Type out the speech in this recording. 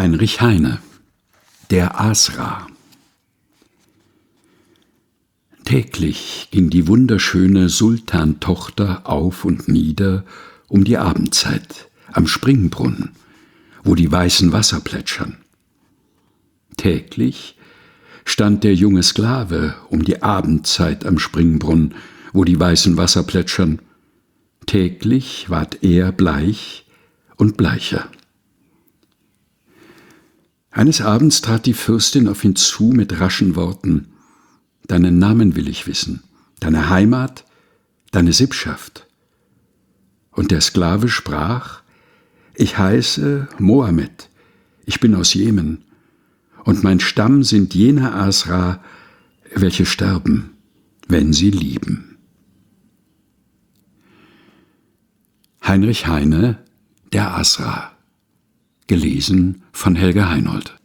Heinrich Heine, der Asra. Täglich ging die wunderschöne Sultantochter auf und nieder um die Abendzeit am Springbrunnen, wo die weißen Wasser plätschern. Täglich stand der junge Sklave um die Abendzeit am Springbrunnen, wo die weißen Wasser plätschern. Täglich ward er bleich und bleicher. Eines Abends trat die Fürstin auf ihn zu mit raschen Worten: »Deinen Namen will ich wissen, deine Heimat, deine Sippschaft.« Und der Sklave sprach: »Ich heiße Mohammed, ich bin aus Jemen, und mein Stamm sind jene Asra, welche sterben, wenn sie lieben.« Heinrich Heine, der Asra. Gelesen von Helga Heinold.